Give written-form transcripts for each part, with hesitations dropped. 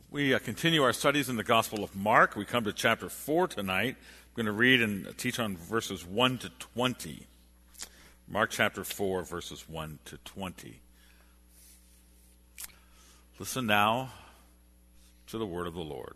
We continue our studies in the Gospel of Mark. We come to chapter 4 tonight. I'm going to read and teach on verses 1 to 20. Mark chapter 4, verses 1 to 20. Listen now to the word of the Lord.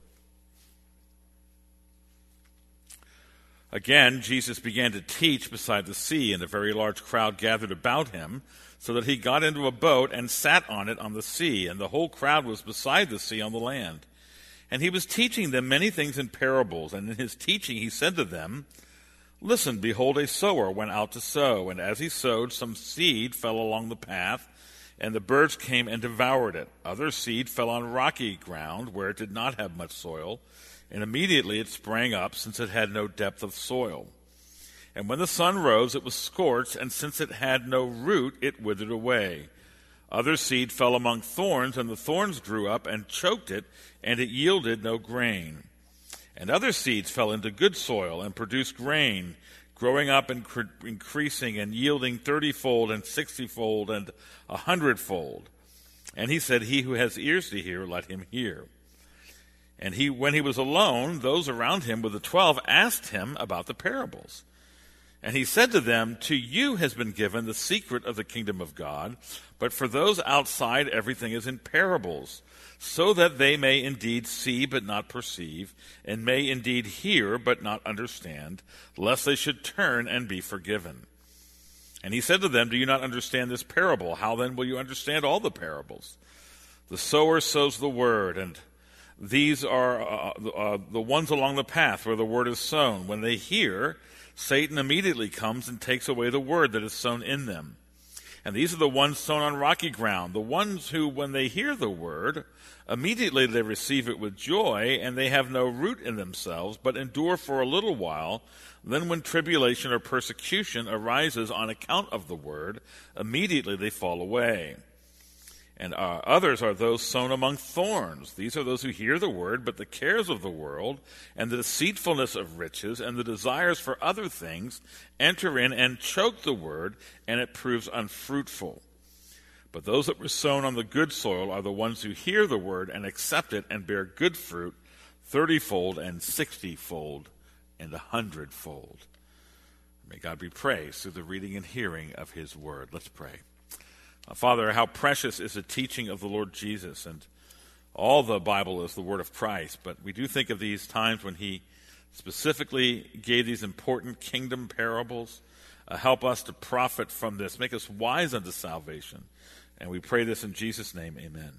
Again, Jesus began to teach beside the sea, and a very large crowd gathered about him, so that he got into a boat and sat on it on the sea, and the whole crowd was beside the sea on the land. And he was teaching them many things in parables, and in his teaching he said to them, "Listen, behold, a sower went out to sow, and as he sowed, some seed fell along the path, and the birds came and devoured it. Other seed fell on rocky ground, where it did not have much soil, and immediately it sprang up, since it had no depth of soil. And when the sun rose, it was scorched, and since it had no root, it withered away. Other seed fell among thorns, and the thorns grew up and choked it, and it yielded no grain. And other seeds fell into good soil and produced grain, growing up and increasing and yielding 30-fold and 60-fold and 100-fold. And he said, He who has ears to hear, let him hear. And when he was alone, those around him with the 12 asked him about the parables. And he said to them, To you has been given the secret of the kingdom of God, but for those outside everything is in parables, so that they may indeed see but not perceive, and may indeed hear but not understand, lest they should turn and be forgiven. And he said to them, Do you not understand this parable? How then will you understand all the parables? The sower sows the word, and these are the ones along the path where the word is sown. When they hear, Satan immediately comes and takes away the word that is sown in them. And these are the ones sown on rocky ground, the ones who, when they hear the word, immediately they receive it with joy, and they have no root in themselves, but endure for a little while. Then when tribulation or persecution arises on account of the word, immediately they fall away. And others are those sown among thorns. These are those who hear the word, but the cares of the world and the deceitfulness of riches and the desires for other things enter in and choke the word, and it proves unfruitful. But those that were sown on the good soil are the ones who hear the word and accept it and bear good fruit, 30-fold and 60-fold and 100-fold. May God be praised through the reading and hearing of his word. Let's pray. Father, how precious is the teaching of the Lord Jesus, and all the Bible is the word of Christ, but we do think of these times when he specifically gave these important kingdom parables. Help us to profit from this. Make us wise unto salvation, and we pray this in Jesus' name,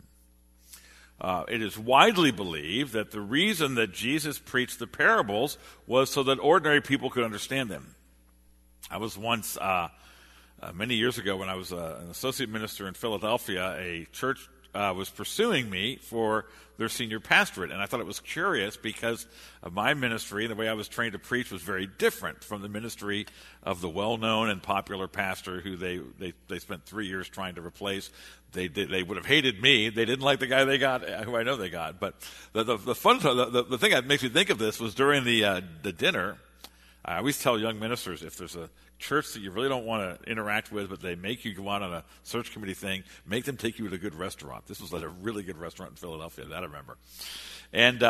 amen. It is widely believed that the reason that Jesus preached the parables was so that ordinary people could understand them. I was once... many years ago, when I was an associate minister in Philadelphia, a church was pursuing me for their senior pastorate. And I thought it was curious because of my ministry and the way I was trained to preach was very different from the ministry of the well-known and popular pastor who they spent 3 years trying to replace. They would have hated me. They didn't like the guy they got, who I know they got. But the thing that makes me think of this was during the dinner. I always tell young ministers, if there's a church that you really don't want to interact with, but they make you go out on a search committee thing, make them take you to a good restaurant. This was like a really good restaurant in Philadelphia, that I remember. And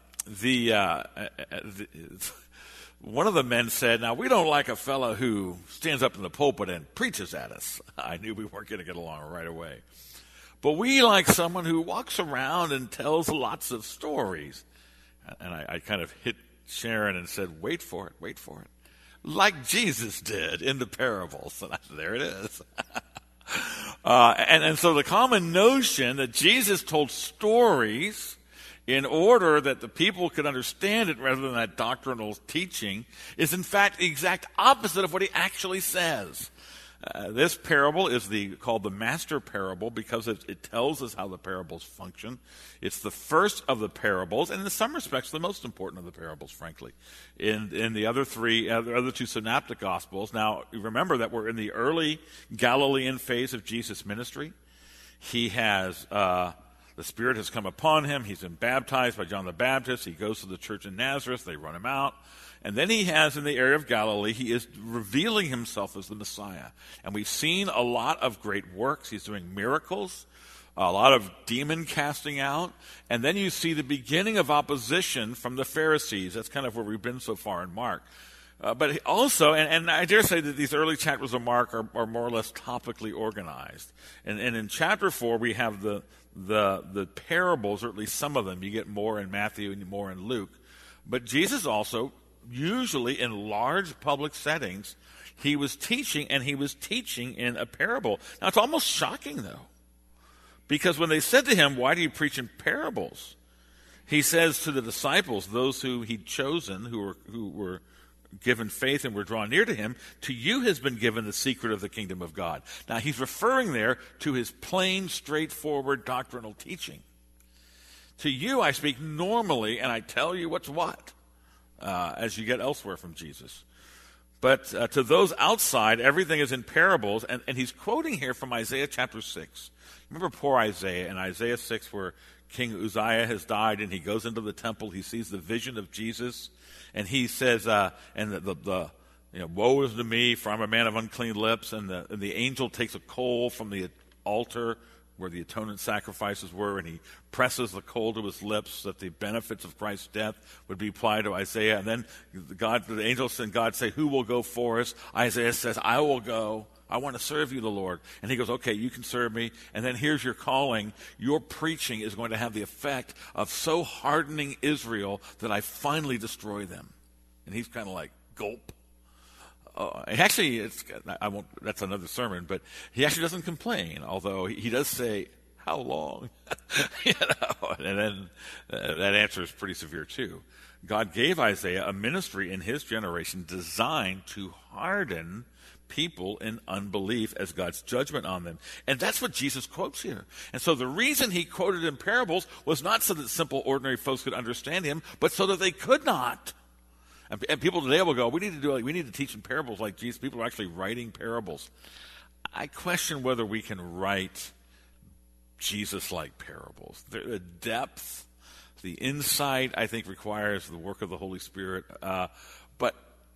one of the men said, "Now, we don't like a fellow who stands up in the pulpit and preaches at us." I knew we weren't going to get along right away. "But we like someone who walks around and tells lots of stories." And I kind of hit Sharon and said, wait for it. Like Jesus did in the parables. And I said, there it is. And so the common notion that Jesus told stories in order that the people could understand it rather than that doctrinal teaching is in fact the exact opposite of what he actually says. This parable is called the master parable because it tells us how the parables function. It's the first of the parables, and in some respects the most important of the parables, frankly. In the other two synoptic gospels, now remember that we're in the early Galilean phase of Jesus' ministry. He has the Spirit has come upon him. He's been baptized by John the Baptist. He goes to the church in Nazareth. They run him out. And then he has, in the area of Galilee, he is revealing himself as the Messiah. And we've seen a lot of great works. He's doing miracles. a lot of demon casting out, and then you see the beginning of opposition from the Pharisees. That's kind of where we've been so far in Mark. But also, and I dare say that these early chapters of Mark are more or less topically organized. And in chapter 4, we have the parables, or at least some of them. You get more in Matthew and more in Luke. But Jesus also, usually in large public settings, he was teaching, and he was teaching in a parable. Now, it's almost shocking, though. Because when they said to him, "Why do you preach in parables?" he says to the disciples, those who he'd chosen, who were given faith and were drawn near to him, "To you has been given the secret of the kingdom of God." Now, he's referring there to his plain, straightforward doctrinal teaching. To you I speak normally, and I tell you what's what, as you get elsewhere from Jesus. But to those outside, everything is in parables, and he's quoting here from Isaiah chapter 6. Remember poor Isaiah in Isaiah 6, where King Uzziah has died, and he goes into the temple. He sees the vision of Jesus, and he says, "Woe is to me, for I'm a man of unclean lips." And the angel takes a coal from the altar where the atonement sacrifices were, and he presses the coal to his lips so that the benefits of Christ's death would be applied to Isaiah. And then the angels and God say, "Who will go for us?" Isaiah says, "I will go. I want to serve you, the Lord." And he goes, "Okay, you can serve me. And then here's your calling. Your preaching is going to have the effect of so hardening Israel that I finally destroy them." And he's kind of like, gulp. Actually, that's another sermon, but he actually doesn't complain, although he does say, "How long?" And then that answer is pretty severe too. God gave Isaiah a ministry in his generation designed to harden people in unbelief as God's judgment on them. And that's what Jesus quotes here. And so the reason he quoted in parables was not so that simple, ordinary folks could understand him, but so that they could not. And people today will go, we need to teach in parables like Jesus. People are actually writing parables. I question whether we can write Jesus-like parables. The depth, the insight, I think, requires the work of the Holy Spirit. But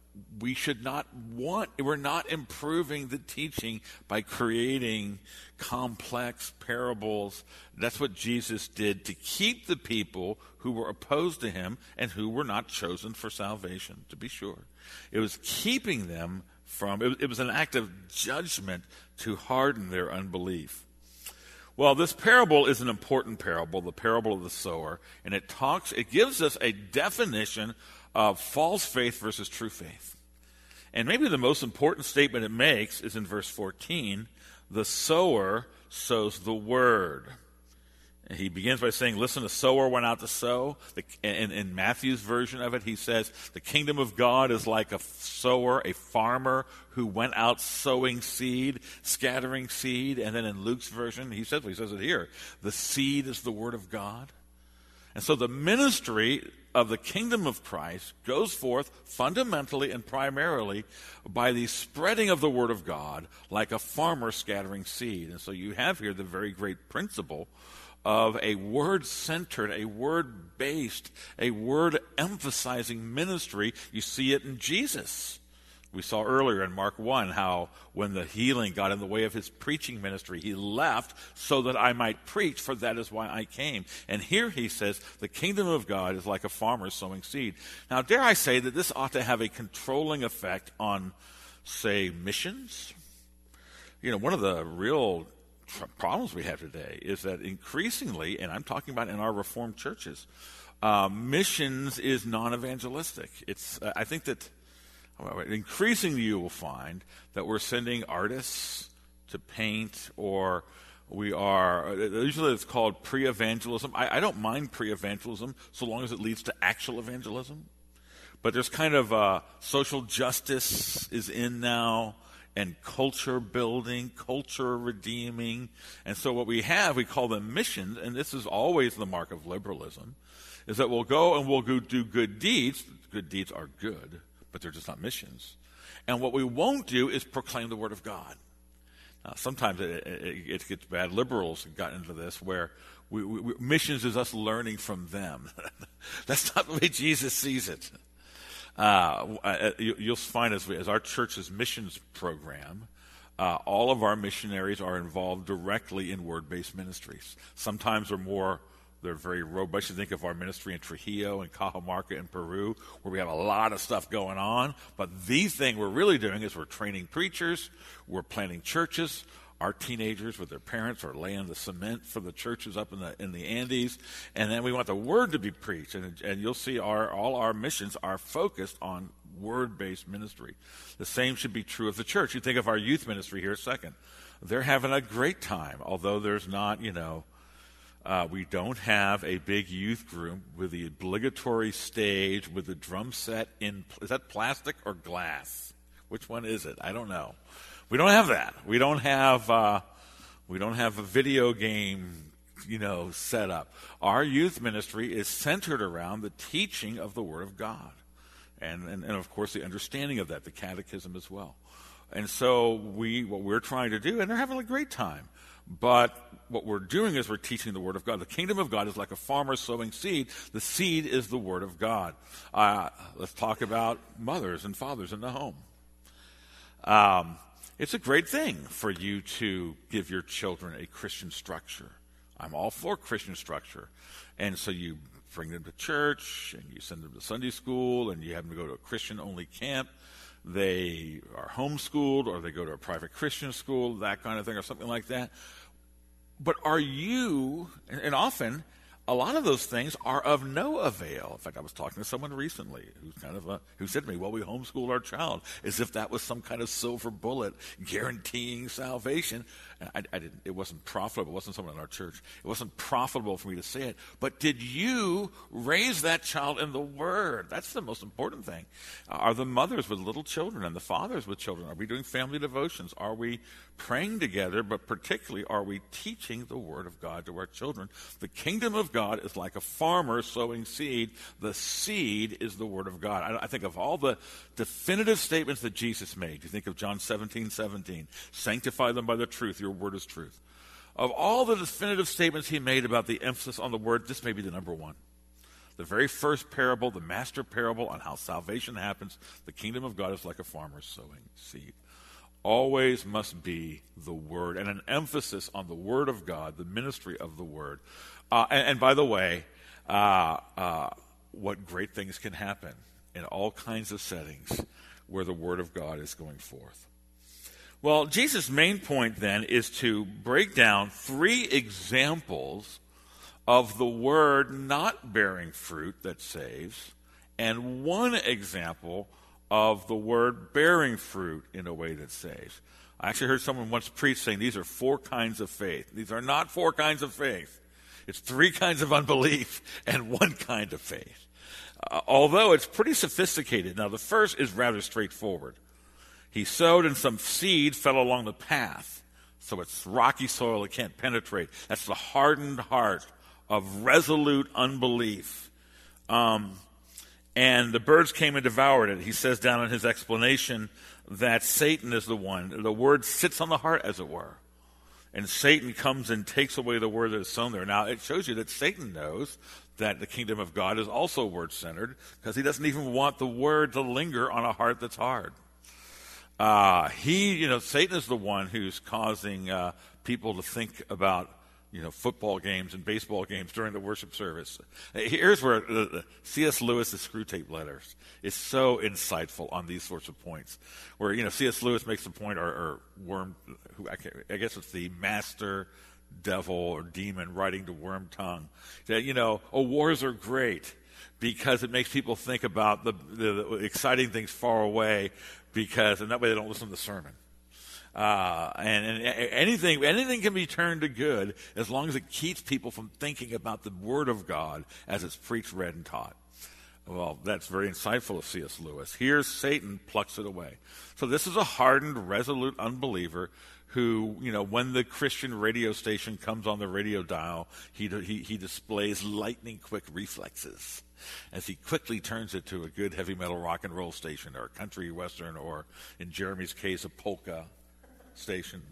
we're not improving the teaching by creating complex parables. That's what Jesus did to keep the people who were opposed to him and who were not chosen for salvation, to be sure. It was keeping them from, it was an act of judgment to harden their unbelief. Well, this parable is an important parable, the parable of the sower, and it gives us a definition of false faith versus true faith. And maybe the most important statement it makes is in verse 14, "The sower sows the word." And he begins by saying, listen, a sower went out to sow. In Matthew's version of it, he says, the kingdom of God is like a sower, a farmer who went out sowing seed, scattering seed. And then in Luke's version, he says it here, the seed is the word of God. And so the ministry of the kingdom of Christ goes forth fundamentally and primarily by the spreading of the word of God like a farmer scattering seed. And so you have here the very great principle of a word-centered, a word-based, a word-emphasizing ministry. You see it in Jesus. We saw earlier in Mark 1 how when the healing got in the way of his preaching ministry, he left so that I might preach, for that is why I came. And here he says, the kingdom of God is like a farmer sowing seed. Now, dare I say that this ought to have a controlling effect on, say, missions? One of the real problems we have today is that increasingly, and I'm talking about in our Reformed churches, missions is non-evangelistic. I think that increasingly you will find that we're sending artists to paint, or usually it's called pre-evangelism. I don't mind pre-evangelism so long as it leads to actual evangelism. But there's kind of social justice is in now, and culture building, culture redeeming. And so what we call them missions, and this is always the mark of liberalism, is that we'll go and we'll go do good deeds. Good deeds are good, but they're just not missions. And what we won't do is proclaim the word of God. Now, sometimes it gets bad. Liberals have gotten into this where missions is us learning from them. That's not the way Jesus sees it. You'll find as our church's missions program, All of our missionaries are involved directly in word-based ministries. Sometimes they're very robust. You think of our ministry in Trujillo and Cajamarca in Peru, where we have a lot of stuff going on. But the thing we're really doing is we're training preachers, we're planting churches. Our teenagers with their parents are laying the cement for the churches up in the Andes. And then we want the word to be preached. And you'll see all our missions are focused on word-based ministry. The same should be true of the church. You think of our youth ministry here a second. They're having a great time, although there's not, we don't have a big youth group with the obligatory stage with the drum set is that plastic or glass? Which one is it? I don't know. We don't have that. We don't have a video game, set up. Our youth ministry is centered around the teaching of the Word of God. And of course the understanding of that, the catechism as well. And so what we're trying to do, and they're having a great time, but what we're doing is we're teaching the Word of God. The kingdom of God is like a farmer sowing seed. The seed is the Word of God. Let's talk about mothers and fathers in the home. It's a great thing for you to give your children a Christian structure. I'm all for Christian structure. And so you bring them to church, and you send them to Sunday school, and you have them go to a Christian-only camp. They are homeschooled, or they go to a private Christian school, that kind of thing, or something like that. But are you, and often, a lot of those things are of no avail. In fact, I was talking to someone recently who said to me, well, we homeschooled our child as if that was some kind of silver bullet guaranteeing salvation. And I didn't. It wasn't profitable. It wasn't someone in our church. It wasn't profitable for me to say it. But did you raise that child in the Word? That's the most important thing. Are the mothers with little children and the fathers with children? Are we doing family devotions? Are we praying together? But particularly, are we teaching the Word of God to our children? The kingdom of God is like a farmer sowing seed. The seed is the Word of God. I think of all the definitive statements that Jesus made. You think of John 17:17. Sanctify them by the truth. Your word is truth. Of all the definitive statements he made about the emphasis on the word, this may be the number one. The very first parable, the master parable on how salvation happens, the kingdom of God is like a farmer sowing seed. Always must be the word, and an emphasis on the word of God, the ministry of the word. And by the way, what great things can happen in all kinds of settings where the word of God is going forth. Well, Jesus' main point then is to break down 3 examples of the word not bearing fruit that saves, and 1 example of the word bearing fruit in a way that saves. I actually heard someone once preach saying these are 4 kinds of faith. These are not 4 kinds of faith. It's 3 kinds of unbelief and 1 kind of faith. Although it's pretty sophisticated. Now, the first is rather straightforward. He sowed, and some seed fell along the path. So it's rocky soil it can't penetrate. That's the hardened heart of resolute unbelief. And the birds came and devoured it. He says down in his explanation that Satan is the one. The word sits on the heart, as it were. And Satan comes and takes away the word that is sown there. Now, it shows you that Satan knows that the kingdom of God is also word-centered, because he doesn't even want the word to linger on a heart that's hard. Satan is the one who's causing people to think about, football games and baseball games during the worship service. Here's where C.S. Lewis's Screwtape Letters is so insightful on these sorts of points. Where, C.S. Lewis makes the point, or Worm, I guess it's the master devil or demon writing to Worm Tongue, that, wars are great because it makes people think about the exciting things far away, and that way they don't listen to the sermon. And anything can be turned to good as long as it keeps people from thinking about the Word of God as it's preached, read, and taught. Well, that's very insightful of C.S. Lewis. Here, Satan plucks it away. So this is a hardened, resolute unbeliever who, when the Christian radio station comes on the radio dial, he displays lightning-quick reflexes as he quickly turns it to a good heavy metal rock and roll station, or a country western, or in Jeremy's case, a polka station.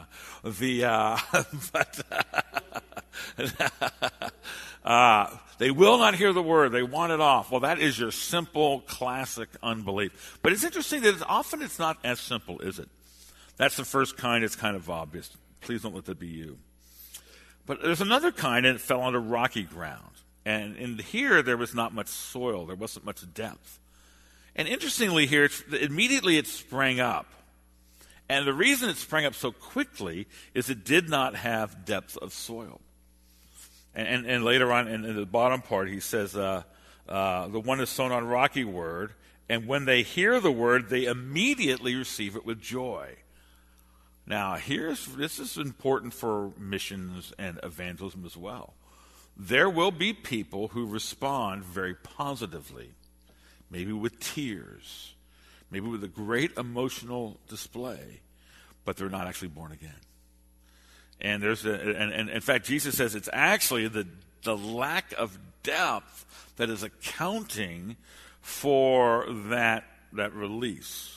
They will not hear the word. They want it off. Well, that is your simple, classic unbelief. But it's interesting that often it's not as simple, is it? That's the first kind. It's kind of obvious. Please don't let that be you. But there's another kind, and it fell onto rocky ground. And in here, there was not much soil. There wasn't much depth. And interestingly here, immediately it sprang up. And the reason it sprang up so quickly is it did not have depth of soil. And later on, in the bottom part, he says, the one is sown on rocky word, and when they hear the word, they immediately receive it with joy. Now, this is important for missions and evangelism as well. There will be people who respond very positively, maybe with tears, maybe with a great emotional display, but they're not actually born again. And and in fact, Jesus says it's actually the lack of depth that is accounting for that release.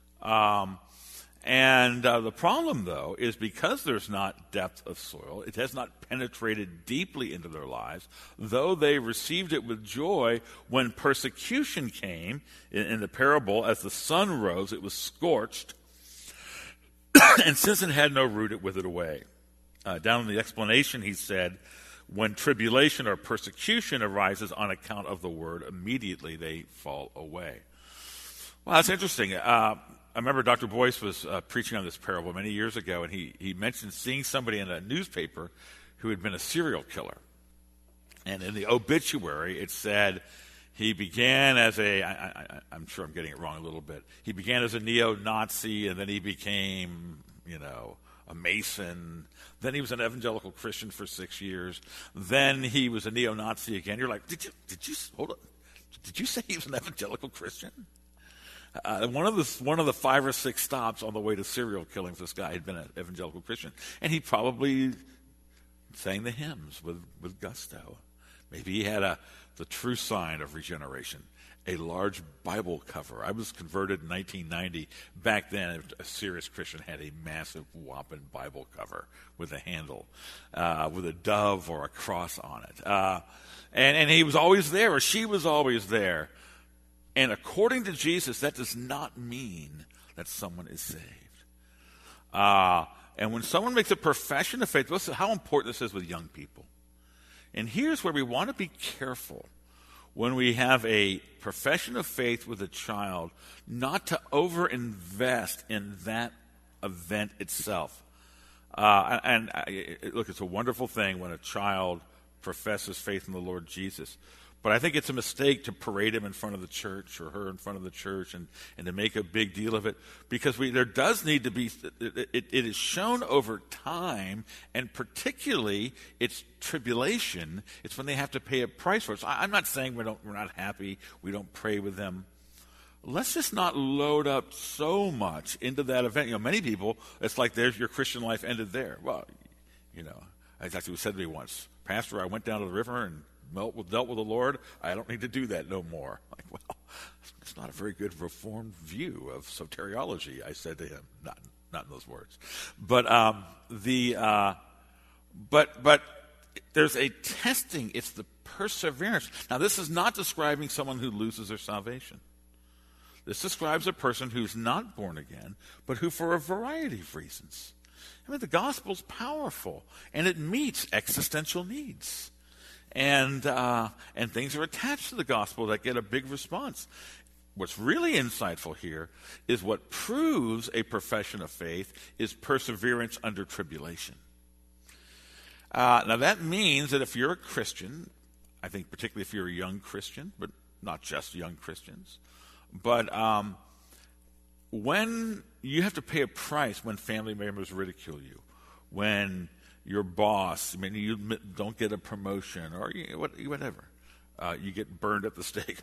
The problem, though, is because there's not depth of soil, it has not penetrated deeply into their lives, though they received it with joy when persecution came. In the parable, as the sun rose, it was scorched, and since it had no root, it withered away. Down in the explanation, he said, when tribulation or persecution arises on account of the word, immediately they fall away. Well, that's interesting. I remember Dr. Boyce was preaching on this parable many years ago, and he mentioned seeing somebody in a newspaper who had been a serial killer. And in the obituary, it said he began as I'm sure I'm getting it wrong a little bit. He began as a neo-Nazi, and then he became, a Mason. Then he was an evangelical Christian for 6 years. Then he was a neo-Nazi again. You're like, did you hold on? Did you say he was an evangelical Christian? One of the 5 or 6 stops on the way to serial killings, this guy had been an evangelical Christian, and he probably sang the hymns with gusto. Maybe he had the true sign of regeneration, a large Bible cover. I was converted in 1990. Back then, a serious Christian had a massive, whopping Bible cover with a handle, with a dove or a cross on it. And he was always there, or she was always there. And according to Jesus, that does not mean that someone is saved. And when someone makes a profession of faith, listen how important this is with young people. And here's where we want to be careful when we have a profession of faith with a child, not to over-invest in that event itself. Look, it's a wonderful thing when a child professes faith in the Lord Jesus. But I think it's a mistake to parade him in front of the church or her in front of the church and to make a big deal of it, because there does need to be, it is shown over time, and particularly it's tribulation. It's when they have to pay a price for it. So I'm not saying we're not happy, we don't pray with them. Let's just not load up so much into that event. Many people, it's like there's your Christian life ended there. Well, that's actually what said to me once. Pastor, I went down to the river and dealt with the Lord. I don't need to do that no more. Like, well, it's not a very good Reformed view of soteriology, I said to him. Not in those words. But but there's a testing. It's the perseverance. Now, this is not describing someone who loses their salvation. This describes a person who's not born again, but who, for a variety of reasons. The gospel's powerful, and it meets existential needs. And things are attached to the gospel that get a big response. What's really insightful here is what proves a profession of faith is perseverance under tribulation. Now that means that if you're a Christian, I think particularly if you're a young Christian, but not just young Christians, but when you have to pay a price when family members ridicule you, when your boss, you don't get a promotion or whatever. You get burned at the stake.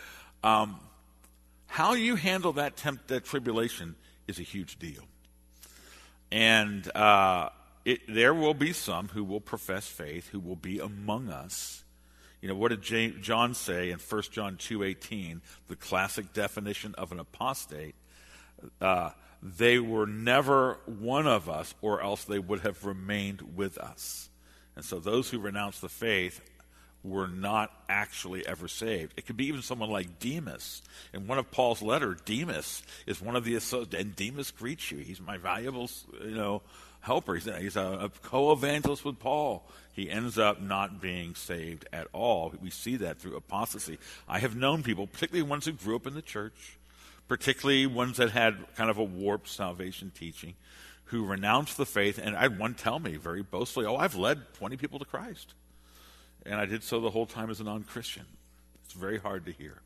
How you handle that tribulation is a huge deal. And there will be some who will profess faith, who will be among us. What did John say in 1 John 2:18, the classic definition of an apostate? They were never one of us, or else they would have remained with us. And so those who renounce the faith were not actually ever saved. It could be even someone like Demas. In one of Paul's letters, Demas is one of the associates, and Demas greets you. He's my valuable, helper. He's a co-evangelist with Paul. He ends up not being saved at all. We see that through apostasy. I have known people, particularly ones who grew up in the church, particularly ones that had kind of a warped salvation teaching, who renounced the faith, and I had one tell me very boastfully, I've led 20 people to Christ. And I did so the whole time as a non-Christian. It's very hard to hear.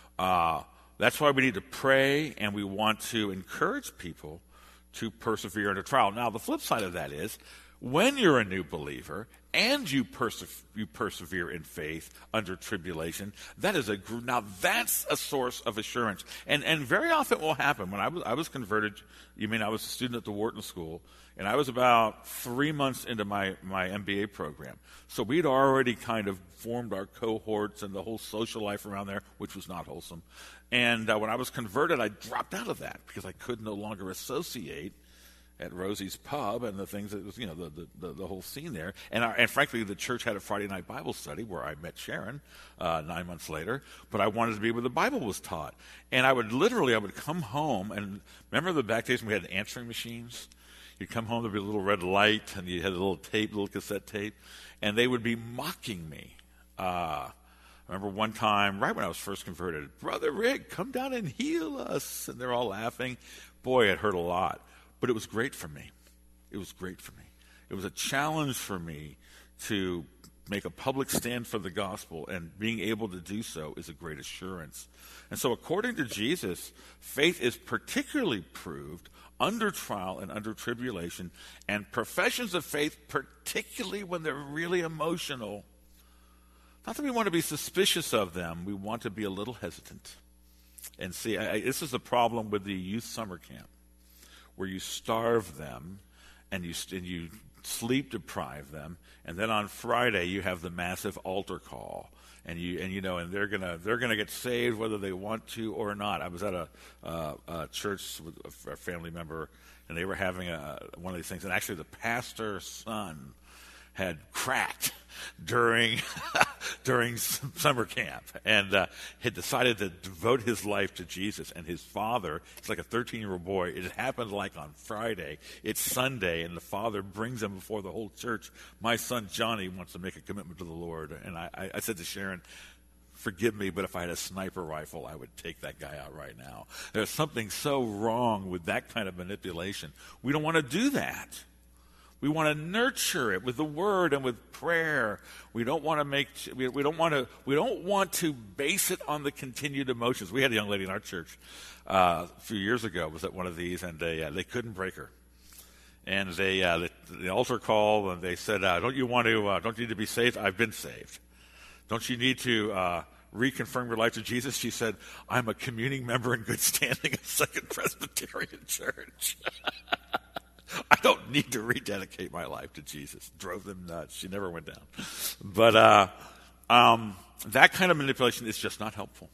That's why we need to pray, and we want to encourage people to persevere in a trial. Now, the flip side of that is, when you're a new believer and you persevere in faith under tribulation, that's a source of assurance. And very often it will happen. When I was converted, I was a student at the Wharton School, and I was about 3 months into my MBA program. So we'd already kind of formed our cohorts and the whole social life around there, which was not wholesome. And when I was converted, I dropped out of that because I could no longer associate at Rosie's Pub and the things that was, the whole scene there. And frankly, the church had a Friday night Bible study where I met Sharon 9 months later, but I wanted to be where the Bible was taught. And I would come home, and remember the back days when we had answering machines? You'd come home, there'd be a little red light, and you had a little cassette tape, and they would be mocking me. I remember one time, right when I was first converted, Brother Rick, come down and heal us. And they're all laughing. Boy, it hurt a lot. But it was great for me. It was great for me. It was a challenge for me to make a public stand for the gospel, and being able to do so is a great assurance. And so according to Jesus, faith is particularly proved under trial and under tribulation, and professions of faith, particularly when they're really emotional, not that we want to be suspicious of them, we want to be a little hesitant. And see, this is the problem with the youth summer camp, where you starve them and you sleep deprive them, and then on Friday you have the massive altar call, and they're gonna get saved whether they want to or not. I was at a church with a family member, and they were having one of these things, and actually the pastor's son had cracked during summer camp, and had decided to devote his life to Jesus. And his father, he's like a 13-year-old boy, it happened like on Friday, it's Sunday, and the father brings him before the whole church. My son Johnny wants to make a commitment to the Lord. And I said to Sharon, forgive me, but if I had a sniper rifle, I would take that guy out right now. There's something so wrong with that kind of manipulation. We don't want to do that. We want to nurture it with the word and with prayer. We don't want to base it on the continued emotions. We had a young lady in our church a few years ago, was at one of these, and they couldn't break her. And the altar call, and they said, don't you need to be saved? I've been saved. Don't you need to reconfirm your life to Jesus? She said, I'm a communing member in good standing of Second Presbyterian Church. I don't need to rededicate my life to Jesus. Drove them nuts. She never went down. But that kind of manipulation is just not helpful.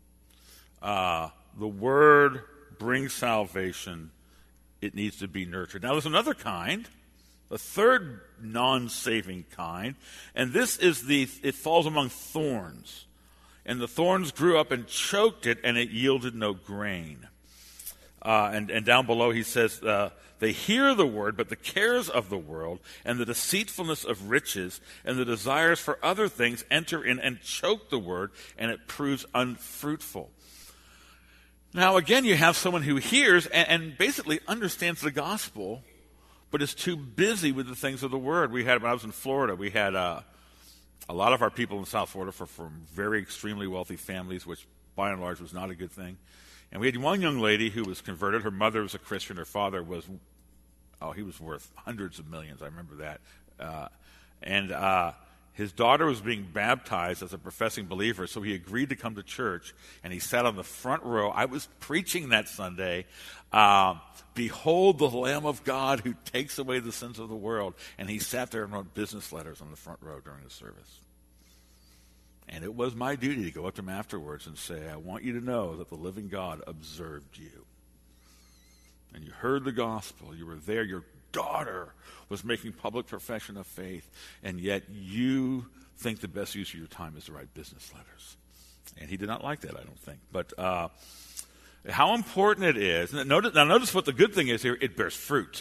The word brings salvation. It needs to be nurtured. Now, there's another kind, a third non-saving kind, and this is it falls among thorns. And the thorns grew up and choked it, and it yielded no grain. And down below he says, they hear the word, but the cares of the world and the deceitfulness of riches and the desires for other things enter in and choke the word, and it proves unfruitful. Now, again, you have someone who hears and basically understands the gospel, but is too busy with the things of the word. When I was in Florida, we had a lot of our people in South Florida from very extremely wealthy families, which by and large was not a good thing. And we had one young lady who was converted. Her mother was a Christian. Her father he was worth hundreds of millions. I remember that. And his daughter was being baptized as a professing believer, so he agreed to come to church, and he sat on the front row. I was preaching that Sunday, behold the Lamb of God who takes away the sins of the world. And he sat there and wrote business letters on the front row during the service. And it was my duty to go up to him afterwards and say, I want you to know that the living God observed you. And you heard the gospel. You were there. Your daughter was making public profession of faith, and yet you think the best use of your time is to write business letters. And he did not like that, I don't think. But how important it is. Notice what the good thing is here. It bears fruit.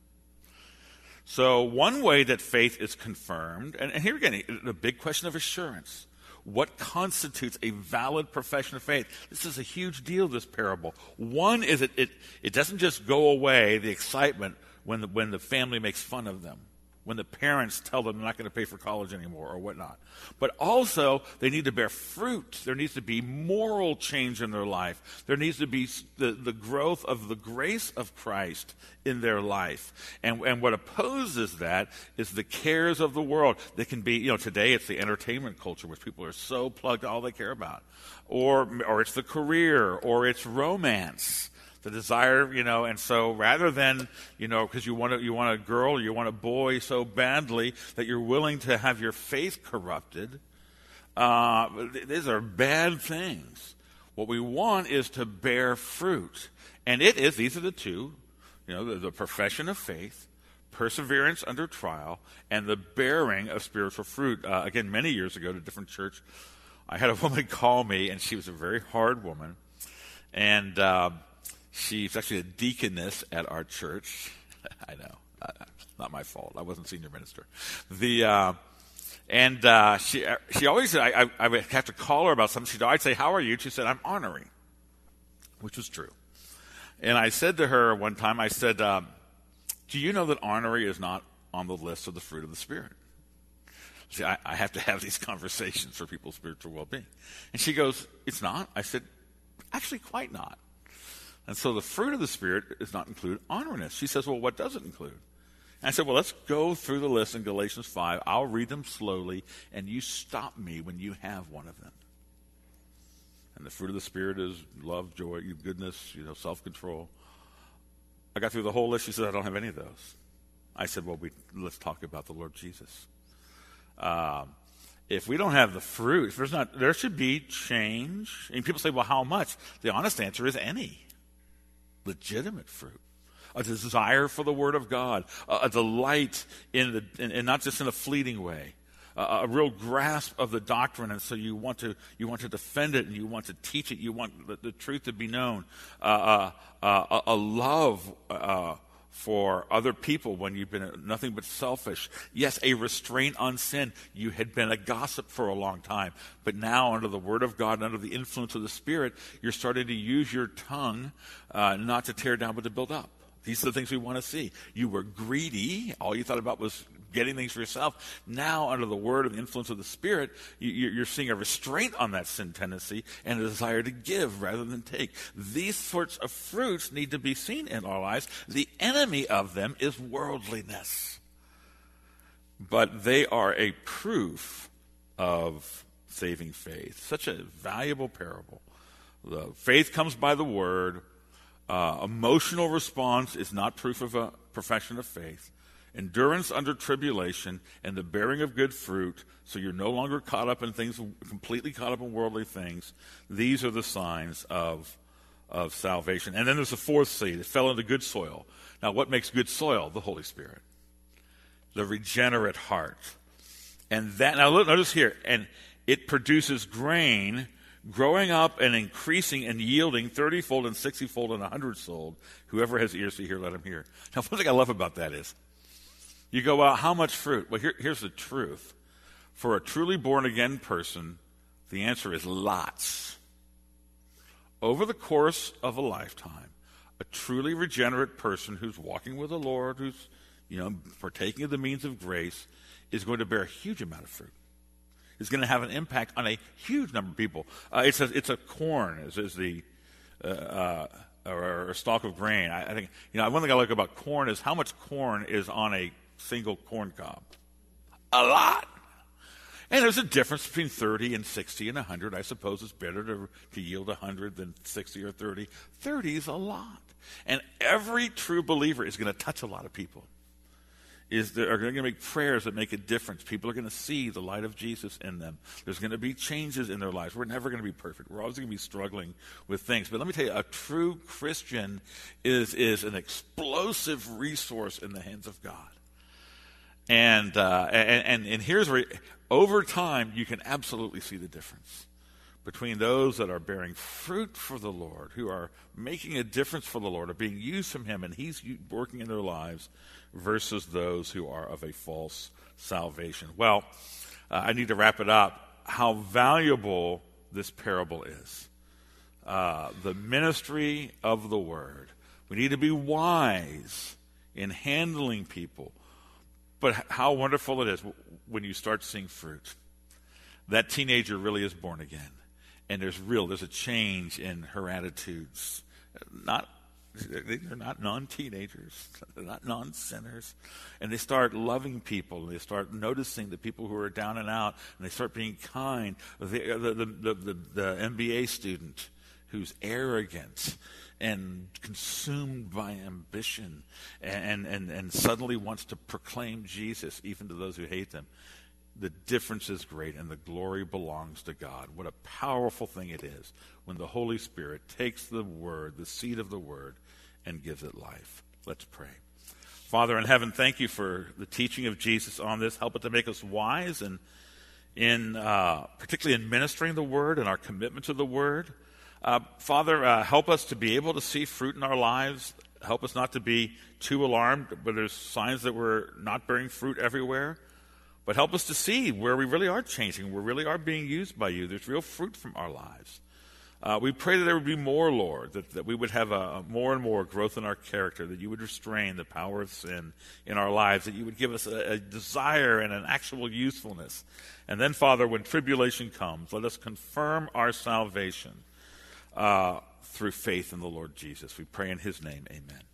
So one way that faith is confirmed, and here again, the big question of assurance. What constitutes a valid profession of faith? This is a huge deal, this parable. One is it doesn't just go away, the excitement, when the family makes fun of them, when the parents tell them they're not going to pay for college anymore or whatnot. But also, they need to bear fruit. There needs to be moral change in their life. There needs to be the growth of the grace of Christ in their life. And what opposes that is the cares of the world. They can be, today it's the entertainment culture, which people are so plugged to all they care about. Or it's the career, or it's romance. The desire, and so rather than, because you want a girl, you want a boy so badly that you're willing to have your faith corrupted, these are bad things. What we want is to bear fruit. And these are the two, the profession of faith, perseverance under trial, and the bearing of spiritual fruit. Again, many years ago at a different church, I had a woman call me, and she was a very hard woman. And she's actually a deaconess at our church. I know. Not my fault. I wasn't senior minister. She always said, I would have to call her about something. I'd say, how are you? She said, I'm honoring, which was true. And I said to her one time, I said, do you know that ornery is not on the list of the fruit of the Spirit? See, I have to have these conversations for people's spiritual well-being. And she goes, it's not? I said, actually quite not. And so the fruit of the Spirit does not include orneriness. She says, well, what does it include? And I said, well, let's go through the list in Galatians 5. I'll read them slowly, and you stop me when you have one of them. And the fruit of the Spirit is love, joy, goodness, self-control. I got through the whole list. She said, I don't have any of those. I said, well, let's talk about the Lord Jesus. If we don't have the fruit, there should be change. And people say, well, how much? The honest answer is any. Legitimate fruit, a desire for the Word of God, a delight in not just in a fleeting way, a real grasp of the doctrine, and so you want to defend it and you want to teach it. You want the truth to be known, a love for other people when you've been nothing but selfish. Yes, a restraint on sin. You had been a gossip for a long time, but now under the Word of God, under the influence of the Spirit, you're starting to use your tongue not to tear down but to build up. These are the things we want to see. You were greedy. All you thought about was getting things for yourself. Now, under the Word and the influence of the Spirit, you're seeing a restraint on that sin tendency and a desire to give rather than take. These sorts of fruits need to be seen in our lives. The enemy of them is worldliness. But they are a proof of saving faith. Such a valuable parable. The faith comes by the Word. Emotional response is not proof of a profession of faith. Endurance under tribulation and the bearing of good fruit, so you're no longer caught up in things, completely caught up in worldly things. These are the signs of salvation. And then there's a fourth seed. It fell into good soil. Now, what makes good soil? The Holy Spirit. The regenerate heart. And that, now notice here, and it produces grain, growing up and increasing and yielding 30-fold and 60-fold and 100-fold. Whoever has ears to hear, let him hear. Now, one thing I love about that is, you go, well, how much fruit? Well, here's the truth. For a truly born-again person, the answer is lots. Over the course of a lifetime, a truly regenerate person who's walking with the Lord, who's partaking of the means of grace, is going to bear a huge amount of fruit. Is going to have an impact on a huge number of people. It's a corn, is the or a stalk of grain. I think one thing I like about corn is how much corn is on a single corn cob. A lot. And there's a difference between 30 and 60 and 100. I suppose it's better to yield 100 than 60 or 30. 30 is a lot. And every true believer is going to touch a lot of people. are going to make prayers that make a difference. People are going to see the light of Jesus in them. There's going to be changes in their lives. We're never going to be perfect. We're always going to be struggling with things. But let me tell you, a true Christian is an explosive resource in the hands of God. And here's where, over time, you can absolutely see the difference between those that are bearing fruit for the Lord, who are making a difference for the Lord, are being used from Him, and He's working in their lives, versus those who are of a false salvation. Well, I need to wrap it up. How valuable this parable is. The ministry of the Word. We need to be wise in handling people. But how wonderful it is when you start seeing fruit. That teenager really is born again. And there's a change in her attitudes. They're not non-teenagers. They're not non-sinners. And they start loving people. They start noticing the people who are down and out. And they start being kind. The MBA student who's arrogant and consumed by ambition and suddenly wants to proclaim Jesus even to those who hate them. The difference is great, and the glory belongs to God. What a powerful thing it is when the Holy Spirit takes the Word, the seed of the Word, and gives it life. Let's pray. Father in heaven, thank you for the teaching of Jesus on this. Help it to make us wise, and particularly in ministering the Word and our commitment to the Word. Father, help us to be able to see fruit in our lives. Help us not to be too alarmed, but there's signs that we're not bearing fruit everywhere. But help us to see where we really are changing, where we really are being used by you. There's real fruit from our lives. We pray that there would be more, Lord, that we would have a more and more growth in our character, that you would restrain the power of sin in our lives, that you would give us a desire and an actual usefulness. And then, Father, when tribulation comes, let us confirm our salvation through faith in the Lord Jesus. We pray in his name, amen.